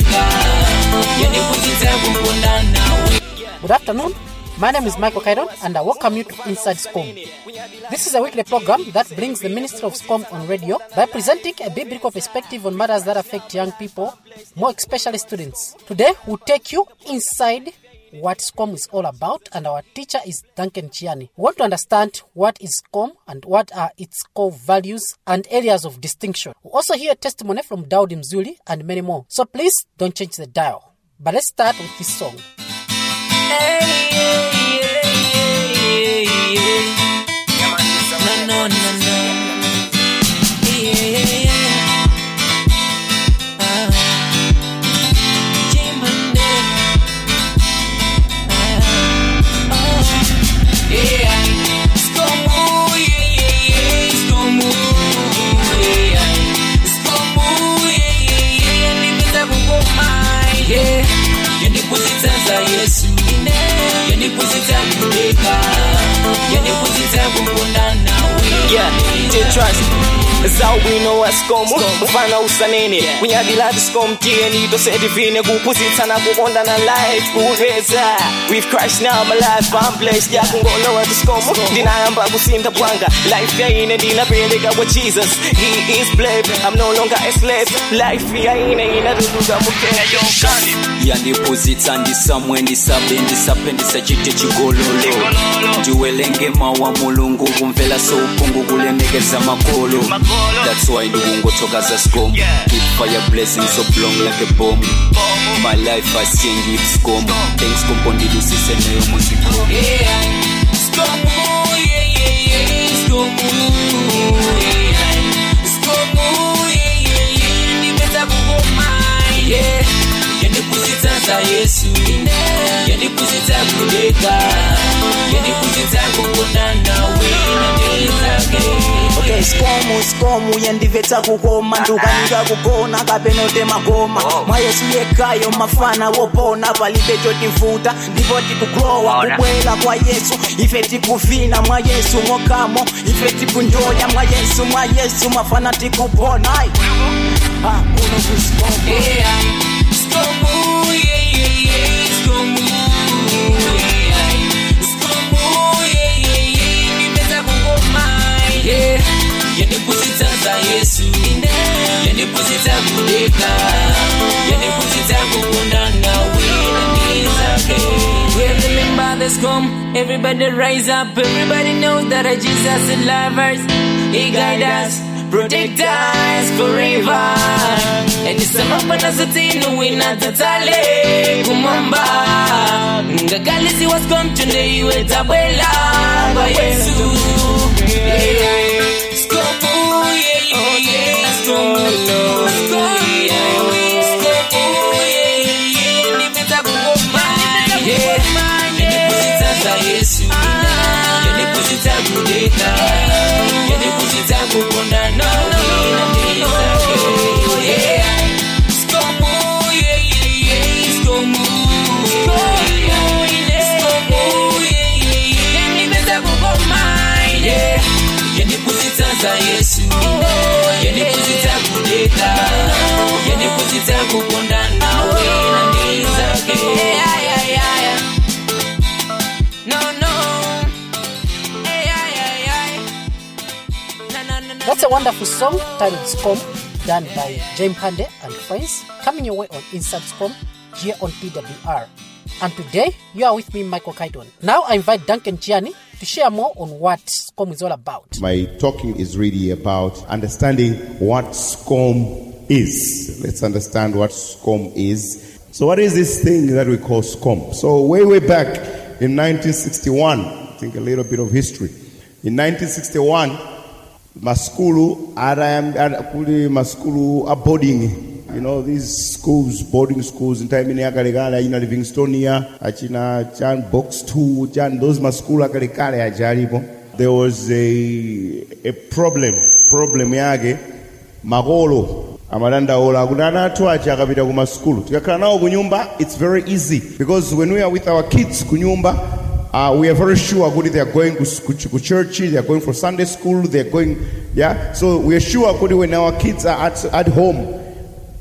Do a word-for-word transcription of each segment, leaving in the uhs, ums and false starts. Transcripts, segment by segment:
Good afternoon. My name is Michael Kaidon and I welcome you to Inside SCOM. This is a weekly program that brings the Ministry of SCOM on radio by presenting a biblical perspective on matters that affect young people, more especially students. Today, we'll take you inside what SCOM is all about, and our teacher is Duncan Chiani. We want to understand what is SCOM and what are its core values and areas of distinction. We'll also hear testimony from Daudi Mzuli and many more. So please don't change the dial. But let's start with this song. Hey, yeah, yeah, yeah, yeah. No, no, no, no. Yeah, yeah, yeah. Uh, Jimbande. Uh, oh, yeah. Skomu, yeah, yeah, yeah. Skomu, yeah. Skomu, yeah, yeah, yeah. Nipita kukoma, yeah. Yeni kuzitaza Yesu. Yeah, just trust. That's how we know what's SCOM. Ufana usanene kunyadila SCOM tieni to say divine kupuzitana kukonda na life kuheza. With Christ now my life I'm blessed. Ya kungolo wa SCOM ndinayamba kusinda bwanga. Life ya ine ndinapeleka with Jesus. He is blessed. I'm no longer a slave. Life ya ine inaduduka mukenya yonkani. Ya ndipuzita ndisamwe ndisabe ndisape ndisachite chigololo. Ndiwelenge mawa mulungu kumvela so upungu kulemekeza makolo. That's why the wongo talk as a SCOM. Keep fire blessings so long like a bomb. My life I sing with SCOM. Thanks compounded to see senayo musico. Yeah, SCOM, yeah, yeah, yeah, SCOM, yeah, SCOM, yeah, yeah, yeah. Ni beta kukoma, yeah. Yeni kuzitaza Yesu, yeni kuzita kudeka, yeni kuzita kukundana wina nizake. Okay, SCOM, SCOM, yendiveta kukoma, ndukanika kukona, kapenote makoma. Mwa Yesu yekayo mafana wopona, palipe choti mfuta, ndivoti kuklowa, kukwela kwa Yesu, ifeti kufina, mwa Yesu mokamo, ifeti kunjoya, mwa Yesu, mwa Yesu, mafana tikupona. Ah, uno ku SCOM. Yeah, SCOM, yeah, yeah, yeah, SCOM, yeah, SCOM, yeah, yeah, yeah, niveta kukoma, yeah. Yeni kuzitaza Yesu, yeni kuzita kudeka, yeni kuzita kukundana wina nizake. We're living by the SCOM, everybody rise up, everybody knows that Jesus is lovers. He guide us, protect us forever. And it's a mapana sutinu wina tatale kumamba. Ngakalisi was come today with Abuela by Yesu. Yeah. Yesu, yeni kuzita kudeka, yeni kuzita kukonda na wina nizake. Yeah, SCOM, yeah, yeah, yeah, SCOM, yeah, SCOM, yeah, yeah, yeah, yeni beta kukoma, yeah, yeni kuzita za Yesu, yeni kuzita kudeka, yeni kuzita kukonda na wina nizake. Yeah, yeah, yeah, yeah. That's a wonderful song titled SCOM, done by James Pande and friends, coming your way on Inside SCOM here on P W R. And today, you are with me, Michael Kaidon. Now I invite Duncan Chiani to share more on what SCOM is all about. My talking is really about understanding what SCOM is. Let's understand what SCOM is. So what is this thing that we call SCOM? So way, way back in nineteen sixty-one, I think a little bit of history. In nineteen sixty-one, maskulu kuli maskulu a boarding, you know, these schools, boarding schools in time in Akalegala, in Livingstonia, Achina, Chan, Box two, Chan, those maskulu Akalegala, Ajaribo. There was a a problem, problem yage, Magolo, Amaranda Ola, Gudana Tuacha Gabita Guma school. Tikakana Gunyumba, it's very easy because when we are with our kids, Gunyumba, Uh, we are very sure good they are going to, to church, they are going for Sunday school, they are going, yeah. So we are sure good when our kids are at, at home,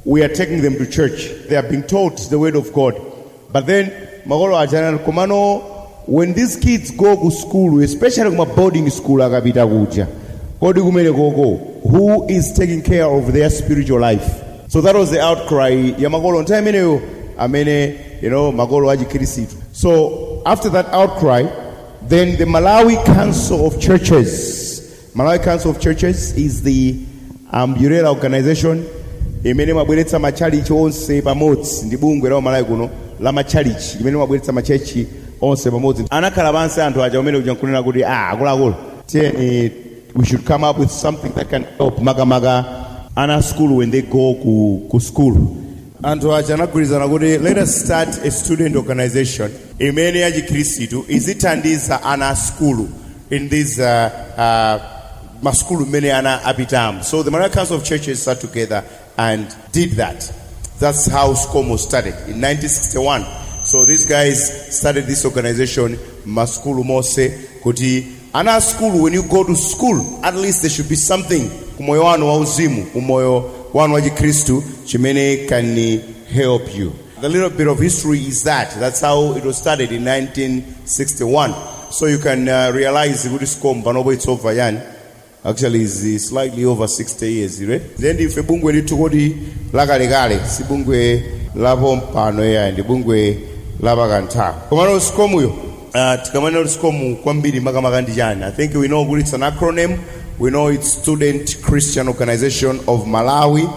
we are taking them to church. They are being taught the word of God. But then, magolo ajana komano, when these kids go to school, especially kuma boarding school, agabita kuja, kodi kumene gogo, who is taking care of their spiritual life? So that was the outcry. Ya magolo ntaimene amene, you know, magolo aji kirisitu. So after that outcry, then the Malawi Council of Churches, Malawi Council of Churches is the umbrella organization. Imene mabweretsa machalichi onse pamodzi ndi bungwe la Malawi kuno la machalichi imene mabweretsa machechi onse pamodzi. Anakhala pansi anthu aja umene uja nkunena kuti ah akuluakulu tiyeni we should come up with something that can help makamaka ana school when they go ku, ku school. Anthu aja anagwirizana kuti let us start a student organization imene ya chikhristu izithandiza ana school in this uh, uh, maskulu mene ana apitam. So the Malawi Council of Churches sat together and did that. That's how SCOM was started in nineteen sixty-one. So these guys started this organization, Maskulu Mose Kuti. Ana school, when you go to school, at least there should be something. Umoyo wanu wa uzimu, umoyo wanu wa Kristu, chimene can help you. The little bit of history is that. That's how it was started in nineteen sixty-one. So you can uh, realize the SCOM, Banobo it's over yan. Actually, it's slightly over sixty years, right? Then if bungwe ni tukodi laga legale, si bungwe labo mpano ya, ndi bungwe laba ganta. Kumano SCOM yo, tikamano SCOM kwambiri makamagandi jani. I think we know it's an acronym. We know it's Student Christian Organization of Malawi.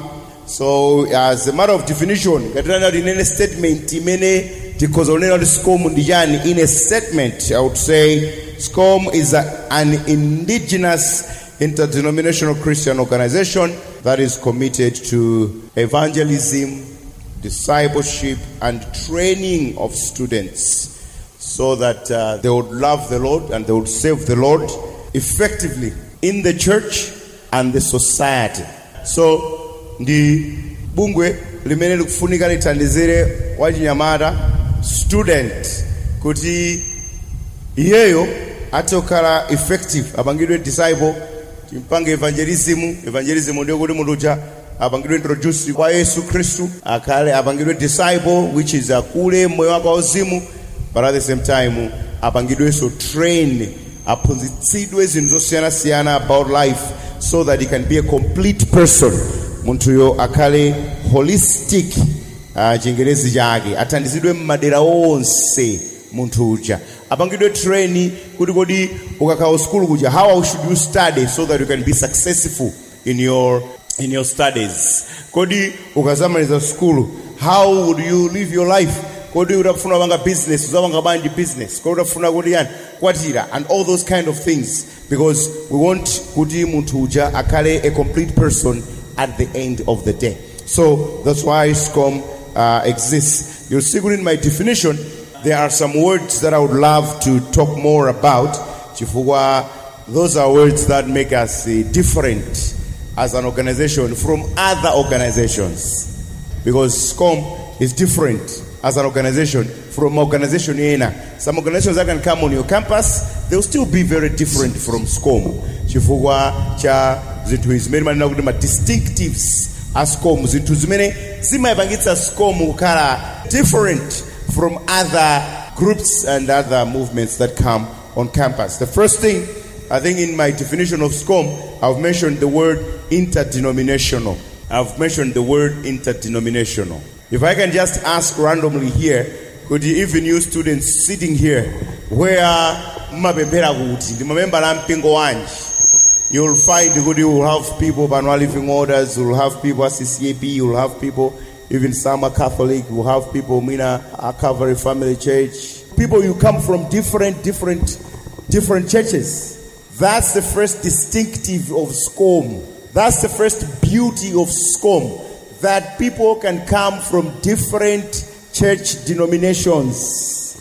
So as a matter of definition, katika dinene statement imene tikozonena SCOM ndijani in a statement, I would say SCOM is a, an indigenous interdenominational Christian organization that is committed to evangelism, discipleship, and training of students so that uh, they would love the Lord and they would serve the Lord effectively in the church and the society. So, ndi bungwe limene likufunika lithandizire wachinyamata student kuti iyeyo atokhala effective apangidwe disciple timpange evangelism evangelism ndio kuti munthu apangidwe introduce kwa Yesu Kristu akhale apangidwe disciple which is akule moyo wake wauzimu, but at the same time apangidwe so train aphunzitsidwe zinthu zosiyana siyana about life so that he can be a complete person. Munthu yo akhale holistic chingerezi chake athandizidwe mmadera onse munthu uja apangidwe train kuti kodi ukakhala school kuja how should you study so that you can be successful in your in your studies. Kodi ukazamaliza school how would you live your life? Kodi utafuna banga business uzabanga bandi business kodi utafuna kodi yani kwatira and all those kind of things, because we want kuti munthu uja akhale a complete person at the end of the day. So that's why SCOM uh, exists. You'll see in my definition there are some words that I would love to talk more about. Chifukwa, those are words that make us uh, different as an organization from other organizations. Because SCOM is different as an organization from organization ena. Some organizations that can come on your campus, they'll still be very different from SCOM. Chifukwa cha zintu izimene manena kuti ma distinctives as SCOM zintu zimene zimayipangitsa SCOM kukhala different from other groups and other movements that come on campus. The first thing, I think in my definition of SCOM, I've mentioned the word interdenominational. I've mentioned the word interdenominational. If I can just ask randomly here, could you, even you students sitting here, where mabembera kuti ndi mamemba la mpingo wanji? You'll find good, you will have people Banwa Living Orders, you'll have people C C A P, you'll have people even some are Catholic, you'll have people Mina Calvary Family Church. People, you come from different, different, different churches. That's the first distinctive of SCOM. That's the first beauty of SCOM, that people can come from different church denominations.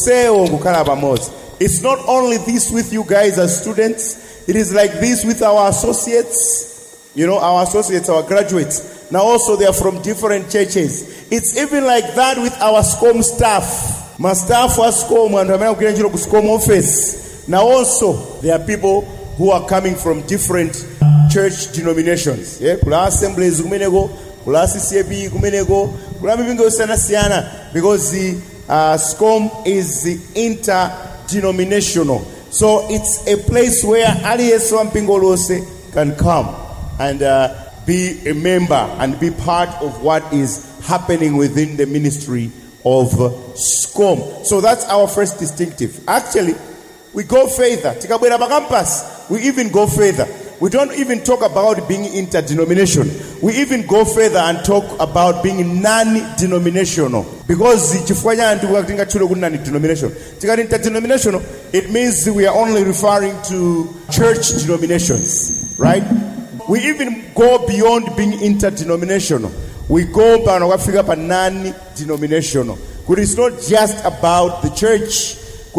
It's not only this with you guys as students, it is like this with our associates. You know, our associates, our graduates. Now also they are from different churches. It's even like that with our SCOM staff. My staff was SCOM and I'm going to SCOM office. Now also there are people who are coming from different church denominations. Yeah, kula assemblies kumeneko kula C C A B kumeneko kula mipingo yosiyana siyana, because the uh, SCOM is interdenominational. So it's a place where aliyesu wampingo lose can come and uh, be a member and be part of what is happening within the ministry of uh, SCOM. So that's our first distinctive. Actually, we go further. Tikabwera pa campus, we even go further. We don't even talk about being interdenomination. We even go further and talk about being non-denominational. Because non-denominational, interdenominational, it means we are only referring to church denominations, right? We even go beyond being interdenominational. We go non-denominational. It's not just about the church.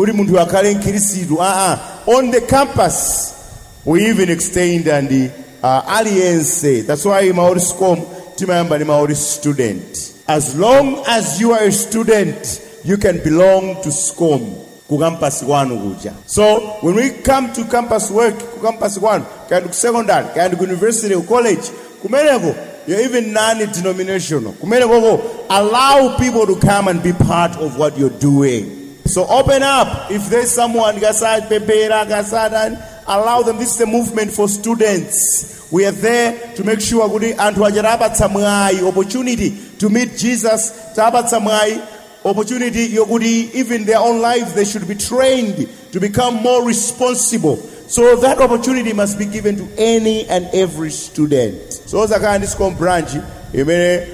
On the campus, we even extend and the uh, alliance. That's why Maori SCOM, Timayamba ni Maori student. As long as you are a student, you can belong to SCOM. Kucampus one uja. So when we come to campus work, kucampus one, can do secondary, can do university or college, kumeneko, you're even non-denominational. Kumeneko, allow people to come and be part of what you're doing. So open up. If there's someone, gasad pepera, gasad, allow them. This is a movement for students. We are there to make sure and opportunity to meet Jesus. Opportunity, even their own lives, they should be trained to become more responsible. So that opportunity must be given to any and every student. So as a kind of SCOM branch, no,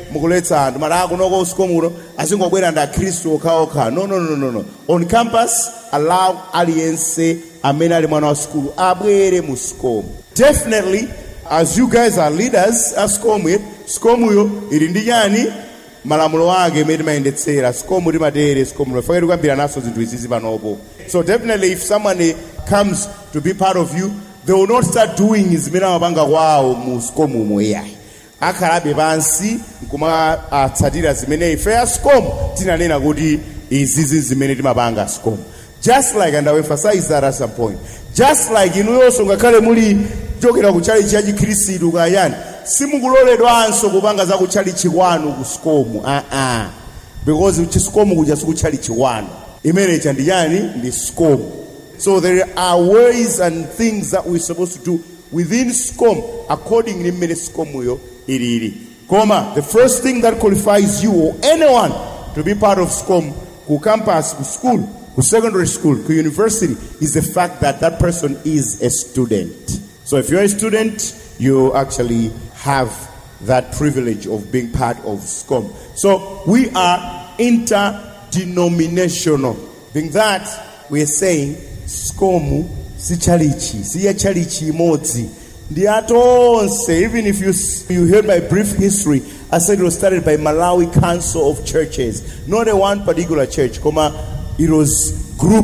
no, no, no, no. On campus, allow alliance school. Definitely, as you guys are leaders, as SCOM, SCOM irindijani malamulo wage made minded say SCOM rimadere SCOM for you be naso zintu izizi banobo. So definitely, if someone comes to be part of you, they will not start doing izimina mabanga wao mu SCOM moya. Akarabe bansi kuma atsadira zimene ife SCOM tinanena kuti izizi zimene timabanga SCOM. Just like, and I will emphasize that at some point, just like inu yonso ngakale muli jokera ku chali cha Khristu kayani simukuloledwa anso kupanga za ku chali chikwanu ku SCOM. Ah ah, because ku SCOM kuja ku chali chikwanu imene chandiyani ndi SCOM. So there are ways and things that we're supposed to do within SCOM according to many SCOM yo iriri. Koma, the first thing that qualifies you or anyone to be part of SCOM, ku campus, ku school, ku secondary school, ku university, is the fact that that person is a student. So if you're a student, you actually have that privilege of being part of SCOM. So we are interdenominational. Being that, we are saying SCOM si chalichi, si ya chalichi mozi. Even if you you heard my brief history, I said it was started by Malawi Council of Churches, not a one particular church. Koma, it was group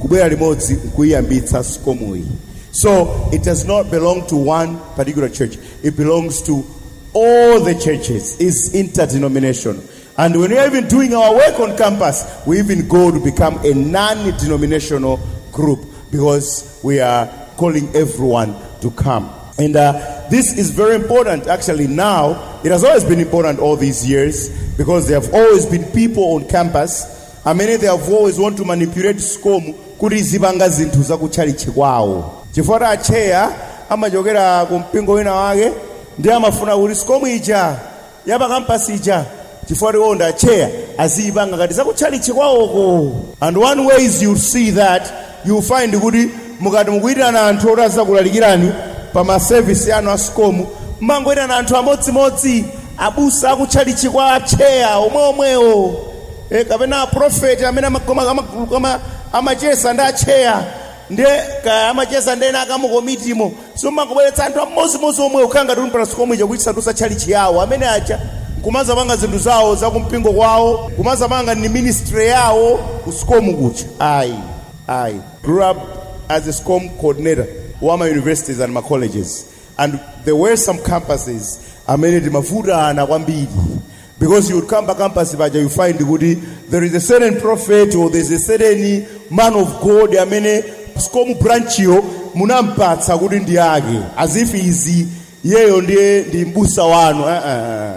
so it does not belong to one particular church. It belongs to all the churches. It's interdenominational. And when we're even doing our work on campus, we even go to become a non-denominational group because we are calling everyone to come. And uh, this is very important actually now. It has always been important all these years because there have always been people on campus. I mean, they have always want to manipulate SCOM kuri zibanga zintu za kuchali chikwao. Chifora acheya ama jogera kumpingo wina wage ndi amafuna uri SCOM ija yaba campus ija chifora onda acheya azibanga kati za kuchali chikwao ko. And one way is you see that you find kuri mukati mukuita na anthu otaza kulalikirani pama service yanu a SCOM mangoita na anthu amodzi modzi abusa akuchali chikwa acheya omwe omwewo. Eh, kapena prophet amene amakoma kama amachesa nda chair nde ka amachesa ndena akamukomitimo so makubweretsa anthu amozimozi omwe ukanga tuli pa SCOM ija kuitsa tusa chalichi yawo amene acha kumaza panga zinthu zawo za kumpingo kwawo kumaza panga ni ministry yawo ku SCOM kucha. I I grew up as a SCOM coordinator of my universities and my colleges, and there were some campuses amene timavuta na kwambiri. Because you would come back campus, you find there is a certain prophet or there's a certain man of God, I mean, SCOM branch yo, munampatsa kuti ndiage, as if he's ye onde ndi mbusa wanu.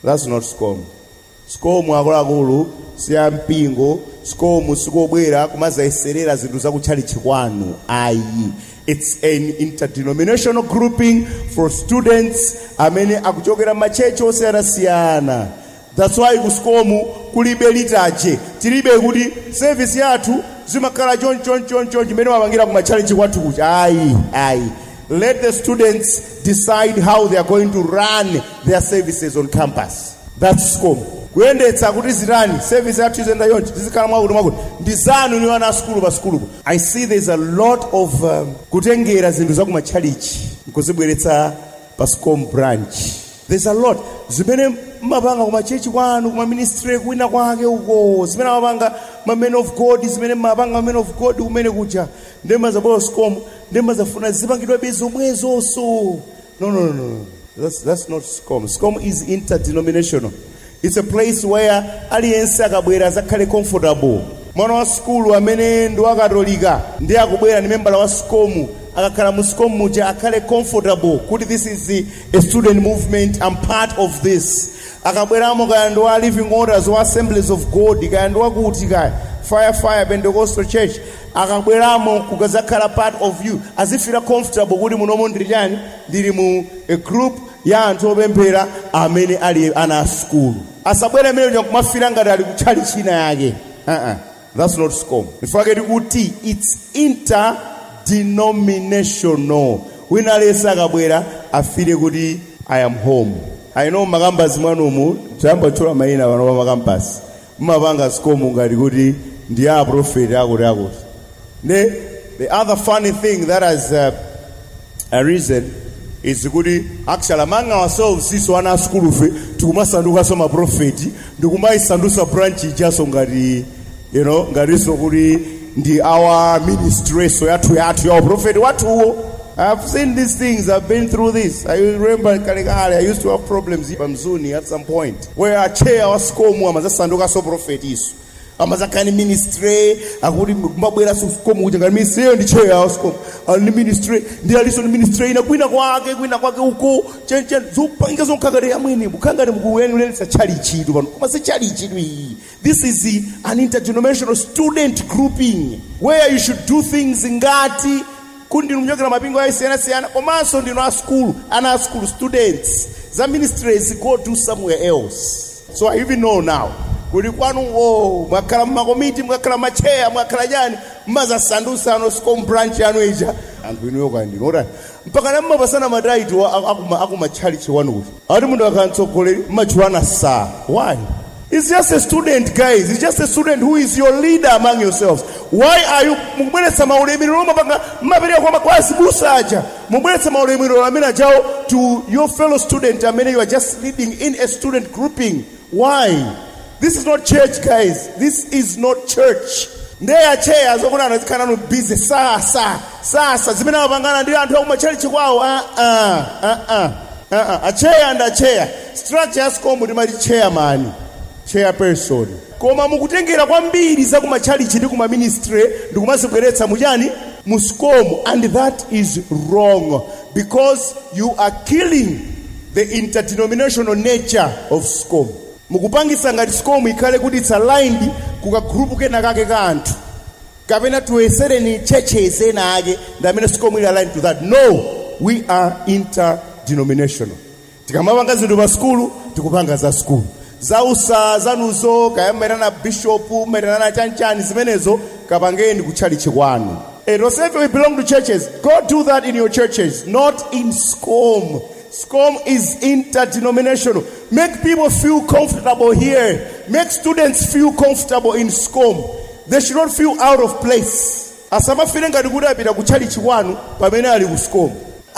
That's not SCOM. SCOM akuluakulu siyampingo, SCOM sikobwera kumazayiserera zinthu zakuchalichi kwanu. Ayi. It's an interdenominational grouping for students amene akuchokera machechi osiyana-siyana. That's why ku SCOM kulibe litache. Tilibe kuti service yathu zimakhala chon chon chon chon chimene mapangira ku machalichi kwathu kucha. Ayi, ayi. Let the students decide how they are going to run their services on campus. That's SCOM. Kuyendetsa kuti zirani service yathu izenda yonke tizikhala mwakuti mwakuti ndizanu ni wana skulu pa skulu. I see there's a lot of um, kutengera zinthu za ku machalichi nkuzibweretsa pa SCOM branch. There's a lot zimene mapanga ku machechi kwanu ku ministry kwina kwake uko zimene mapanga ma men of God zimene mapanga ma men of God kumene kuja ndema za bo SCOM ndema zafuna zipangidwa bezomwezo so no no no that's that's not SCOM. SCOM is interdenominational. It's a place where aliyense akabwera zakhale comfortable. Mwana wa school amene ndi wakatolika ndi akubwera ni member wa SCOM akakhala mu SCOM muja akhale comfortable kuti this is a student movement, I'm part of this. Akabweramo kaya ndi wa living orders wa assemblies of God kaya ndi wakuti kaya fire fire Pentecostal church akabweramo kukazakhala part of you azifira comfortable kuti munomo ndiri chani ndiri mu a group ya anthu opemphera amene ali ana school. Asabwere mene kumafira ngati ali kuchali china yake. Uh-uh. That's not SCOM. Nifake kuti it's interdenominational. Wina lesa akabwera afire kuti I am home. I know makambasi mwanumu chamba chola maina wano makambasi. Mmapanga SCOM ngati kuti ndi a prophet akuti akuti. The the other funny thing that has uh, arisen is kuti actually among ourselves sisi wana school fe tikumasanduka soma prophet ndikumayisandusa branch ijaso ngati you know ngati so kuti ndi our ministry so yathu yathu ya prophet watuwo. I've seen these things, I've been through this. I remember Kalikale, I used to have problems in Mzuni at some point where a chair was SCOM amazasanduka so prophet isu amazakani ministry akuri mabwera so SCOM kuja ngani ministry ndi chair ya SCOM ali ministry ndi aliso ni ministry ina kwina kwake kwina kwake uko chenchen zopanga zonkagare yamwini mukangare mukuweni ulenza chalichi ndo pano koma se chalichi ndo. This is the, an interdenominational student grouping where you should do things ngati kundi mnyokera mapingo ya siyana siyana komanso ndino a school ana school students za ministries go do somewhere else. So I even know now kuli kwanu oh mwakhala makomiti mwakhala macheya mwakhala jani mmaza sandusa no SCOM branch yanu ija anthu ino yoka ndinora mpaka namma pasana madaito akuma akuma chalichi wanu ati mundu akantsogolera machiwana sa. Why? It's just a student, guys. It's just a student who is your leader among yourselves. Why are you mubweretsa maulemiro mapanga maperia kwa makwasi busaja mubweretsa maulemiro amena jao to your fellow student amene you are just leading in a student grouping? Why? This is not church, guys. This is not church. Ndeya chair zokuna anazikana no busy sasa sasa zimene mapangana ndi anthu akumachalichi kwawo. Ah ah ah ah ah a chair and a chair structure ya SCOM ndi mali chairman chairperson. Koma mukutengera kwambiri za kuma chalichi ndi kuma ministry ndi kumazibweretsa mujani mu SCOM, and that is wrong because you are killing the interdenominational nature of SCOM. Mukupangisa ngati SCOM ikhale kuti it's aligned kuka group kena kake ka anthu kapena tuwesere ni churches ena ake ndamene SCOM ili aligned to that. No, we are interdenominational. Tikamapanga zinthu pa school tikupanga za school. Zausa zanuzo kayamera na bishop mera na chanchani zimenezo kapangeni kuchalichi kwanu. And if we belong to churches, go do that in your churches, not in SCOM. SCOM is interdenominational. Make people feel comfortable here. Make students feel comfortable in SCOM. They should not feel out of place. Asama feeling ngati kuti apita kuchalichi kwanu pamene ali ku SCOM.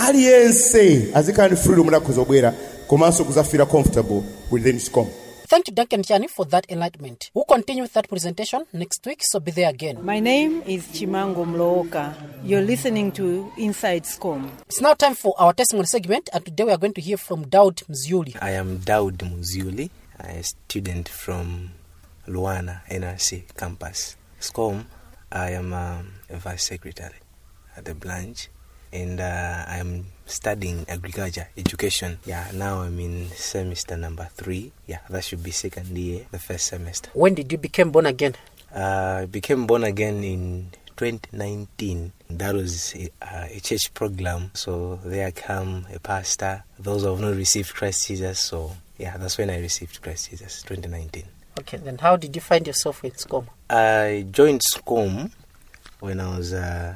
Aliyense azikani freedom la kuzobwera komanso kuzafira comfortable within SCOM. Thank you, Duncan Chani, for that enlightenment. We'll continue with that presentation next week, so be there again. My name is Chimango Mlooka. You're listening to Inside SCOM. It's now time for our testimony segment, and today we are going to hear from Daud Mziuli. I am Daud Mziuli, a student from Luana N R C campus. SCOM, I am um, a vice secretary at the branch. and uh, I'm studying agriculture education. Yeah, now I'm in semester number three. Yeah, that should be second year, the first semester. When did you become born again? Uh, I became born again in twenty nineteen. That was a, uh, a church program. So there come a pastor, those who have not received Christ Jesus. So yeah, that's when I received Christ Jesus, twenty nineteen. Okay, then how did you find yourself in SCOM? I joined SCOM when I was uh,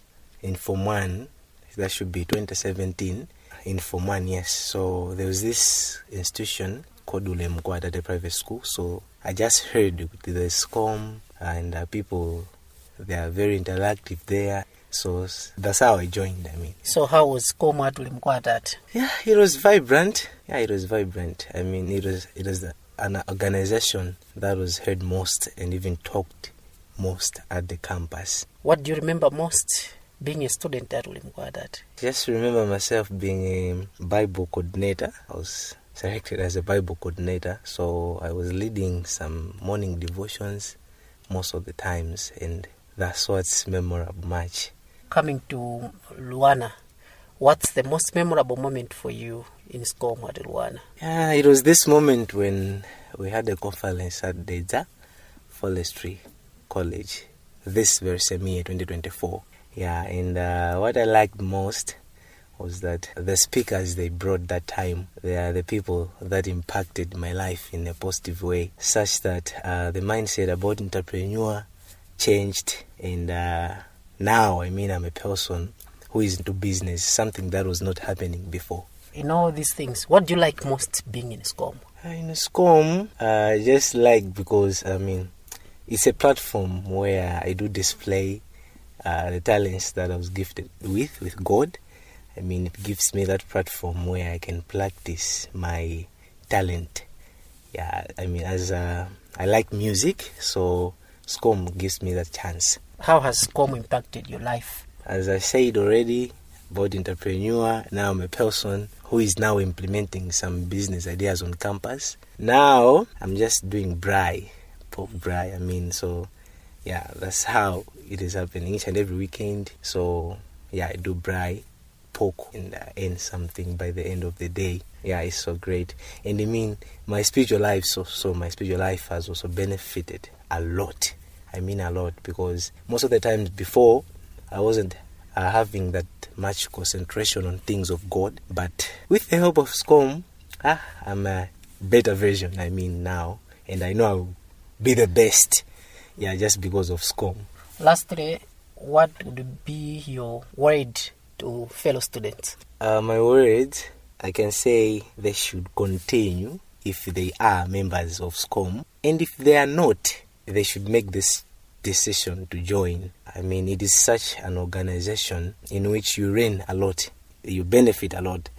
in Form one. That should be twenty seventeen. In Form one, yes. So there was this institution called Ule Mkwada, the private school. So I just heard the SCOM and uh, people, they are very interactive there. So that's how I joined, I mean. So how was SCOM at Ule Mkwada? Yeah, it was vibrant. Yeah, it was vibrant. I mean, it was, it was an organization that was heard most and even talked most at the campus. What do you remember most being a student at Ule Mkwada? Just remember myself being a Bible coordinator. I was selected as a Bible coordinator, so I was leading some morning devotions most of the times, and that's what's memorable much. Coming to Luana, what's the most memorable moment for you in SCOM at Luana? Yeah, it was this moment when we had a conference at Deja Forestry College, this very same year, twenty twenty-four. Yeah, and uh, what I liked most was that the speakers they brought that time, they are the people that impacted my life in a positive way, such that uh, the mindset about entrepreneur changed, and uh, now, I mean, I'm a person who is into business, something that was not happening before. In all these things, what do you like most being in SCOM? In SCOM, I uh, just like because, I mean, it's a platform where I do display uh, the talents that I was gifted with, with God. I mean, it gives me that platform where I can practice my talent. Yeah, I mean, as uh, I like music, so SCOM gives me that chance. How has SCOM impacted your life? As I said already, about entrepreneur, now I'm a person who is now implementing some business ideas on campus. Now, I'm just doing braai, pork braai, I mean, so yeah, that's how it is happening each and every weekend. So yeah, I do braai, pork, and uh, earn something by the end of the day. Yeah, it's so great. And I mean, my spiritual life, so, so my spiritual life has also benefited a lot. I mean a lot, because most of the times before, I wasn't uh, having that much concentration on things of God. But with the help of SCOM, ah, I'm a better version, I mean, now. And I know I'll be the best, yeah, just because of SCOM. Lastly, what would be your word to fellow students? Uh, my word, I can say they should continue if they are members of SCOM. And if they are not, they should make this decision to join. I mean, it is such an organization in which you learn a lot, you benefit a lot.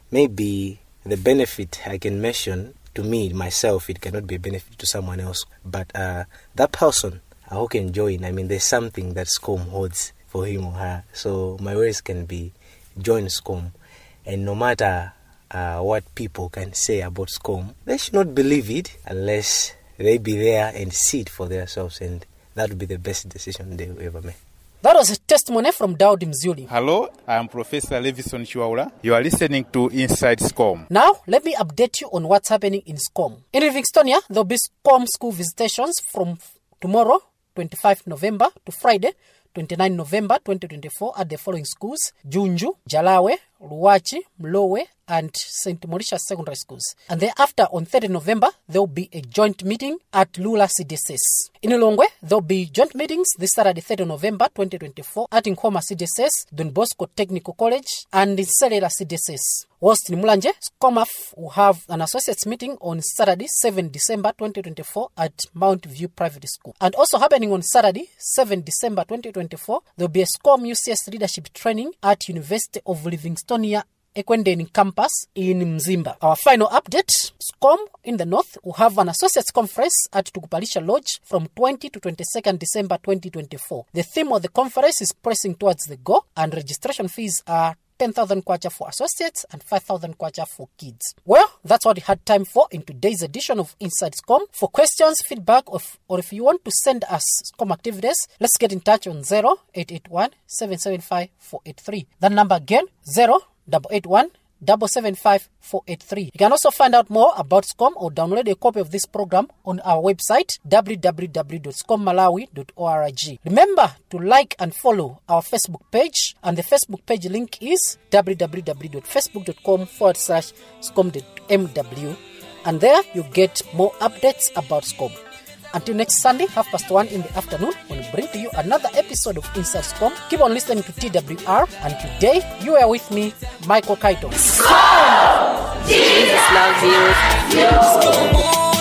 Maybe the benefit I can mention to me, myself, it cannot be a benefit to someone else. But uh, that person uh, who can join, I mean, there's something that SCOM holds for him or her. So my words can be, join SCOM. And no matter uh, what people can say about SCOM, they should not believe it unless they be there and see it for themselves, and that would be the best decision they will ever make. That was a testimony from Daudi Mzuli. Hello, I am Professor Levison Chiwaula. You are listening to Inside SCOM. Now, let me update you on what's happening in SCOM. In Livingstonia, there will be SCOM school visitations from tomorrow, twenty-fifth November, to Friday, twenty-ninth November twenty twenty-four, at the following schools: Junju, Jalawe, Ruwachi, Mlowe, and Saint Mauritius Secondary Schools. And thereafter, on third November, there will be a joint meeting at Lula C D S S. In Ilongwe, there will be joint meetings this Saturday, third November twenty twenty-four, at Nkoma C D S S, Don Bosco Technical College, and in Selela C D S S. Whilst in Mulanje, SCOMAF will have an associates meeting on Saturday, seventh December twenty twenty-four, at Mount View Private School. And also happening on Saturday, seventh December twenty twenty-four, there will be a SCOM U C S leadership training at University of Livingstonia Ekwendeni campus in Mzimba. Our final update, SCOM in the north will have an associates conference at Tukupalisha Lodge from twentieth to twenty-second December twenty twenty-four. The theme of the conference is pressing towards the goal, and registration fees are ten thousand kwacha for associates and five thousand kwacha for kids. Well, that's what we had time for in today's edition of Inside SCOM. For questions, feedback, or if, or if you want to send us SCOM activities, let's get in touch on zero eight eight one seven seven five four eight three. That number again, zero eight eight one seven seven five four eight three. You can also find out more about SCOM or download a copy of this program on our website w w w dot scom malawi dot org. Remember to like and follow our Facebook page, and the Facebook page link is w w w dot facebook dot com forward slash scom dot m w, and there you get more updates about SCOM. Until next Sunday, half past one in the afternoon, when we bring to you another episode of Inside SCOM. Keep on listening to T W R, and today you are with me, Michael Kaito. SCOM! Jesus loves you.